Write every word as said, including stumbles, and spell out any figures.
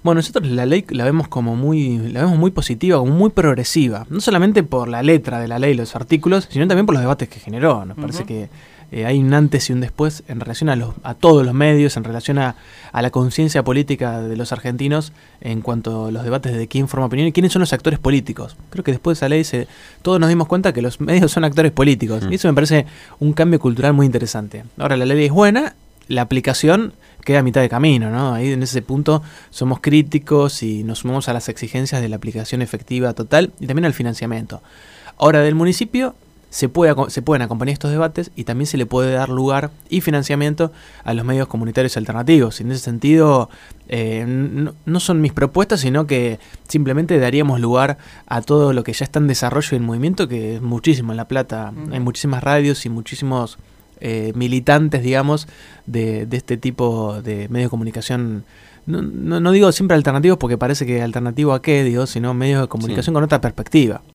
Bueno, nosotros la ley la vemos como muy, la vemos muy positiva, como muy progresiva. No solamente por la letra de la ley, los artículos, sino también por los debates que generó. Nos uh-huh. parece que eh, hay un antes y un después en relación a, los, a todos los medios, en relación a, a la conciencia política de los argentinos en cuanto a los debates de quién forma opinión y quiénes son los actores políticos. Creo que después de esa ley se, todos nos dimos cuenta que los medios son actores políticos. Uh-huh. Y eso me parece un cambio cultural muy interesante. Ahora, la ley es buena, la aplicación queda a mitad de camino, ¿no? Ahí en ese punto somos críticos y nos sumamos a las exigencias de la aplicación efectiva total y también al financiamiento. Ahora, del municipio se, puede, se pueden acompañar estos debates y también se le puede dar lugar y financiamiento a los medios comunitarios alternativos. Y en ese sentido, eh, no, no son mis propuestas, sino que simplemente daríamos lugar a todo lo que ya está en desarrollo y en movimiento, que es muchísimo en La Plata. Uh-huh. Hay muchísimas radios y muchísimos Eh, militantes, digamos, de, de este tipo de medios de comunicación. No, no, no digo siempre alternativos porque parece que alternativo a qué, digo, sino medios de comunicación sí. con otra perspectiva.